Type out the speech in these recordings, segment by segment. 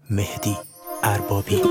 مهدی اربابی.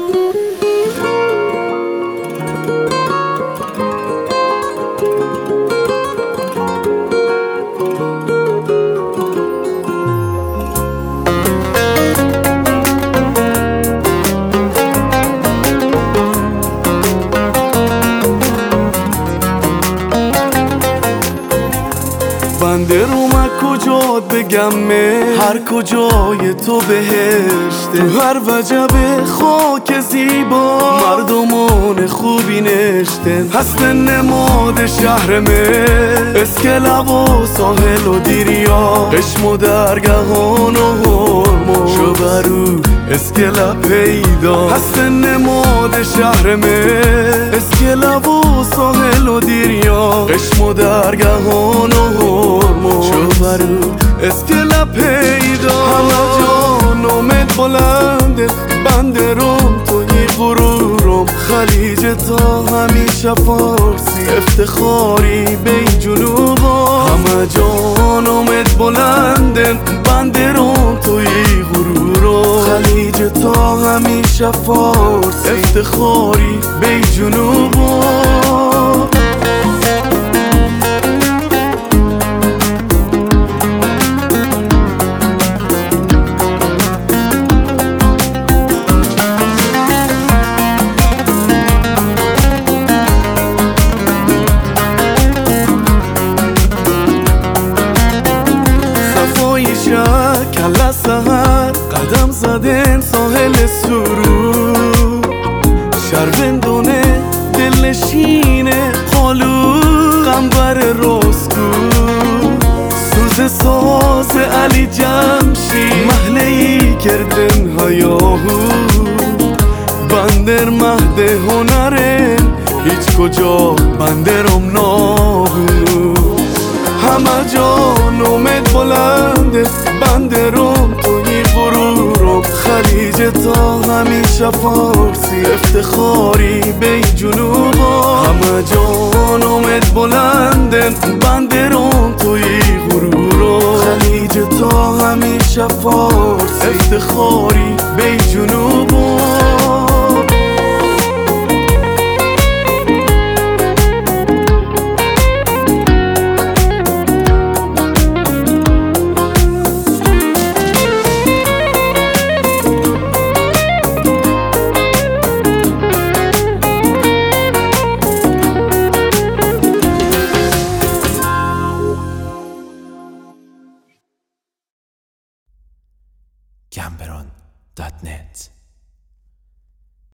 بنده رو من کجات بگم هر کجای تو بهشته، تو هر وجب خاک زیبا مردمان خوبی نشتن، هست نماد شهر اسکلب و ساحل و دیریا، قشم و درگهان و هرمون شو برو اسکلب پیدا، هست نماد شهر اسکلب و ساحل و دیریا، قشم و درگهان و هرمون شو برو اسکلب پیدا. همه جا نامت بلنده بنده روم توی غرورم، خلیج تا همیشه فارسی افتخاری به جنوبا، همه جا نامت بلنده بنده روم توی غرورم، خلیج تا همیشه فارسی افتخاری به جنوبا. کل سهر قدم زدن ساحل سرو، شهروندونه دلنشینه قالو قنبر رسکو، سوز ساز علی جمشی محلهی کردن هیاهو، بندر مهد هنرن هیچ کجا بندرم ناهو، همه جا نومت بلنده بنده روم توی غرورم، خلیج تا همیشه فارسی افتخاری به جنوبا، همه جا نومت بلنده بنده روم توی غرورم، خلیج تا همیشه فارسی افتخاری به جنوبا. Gamberon.net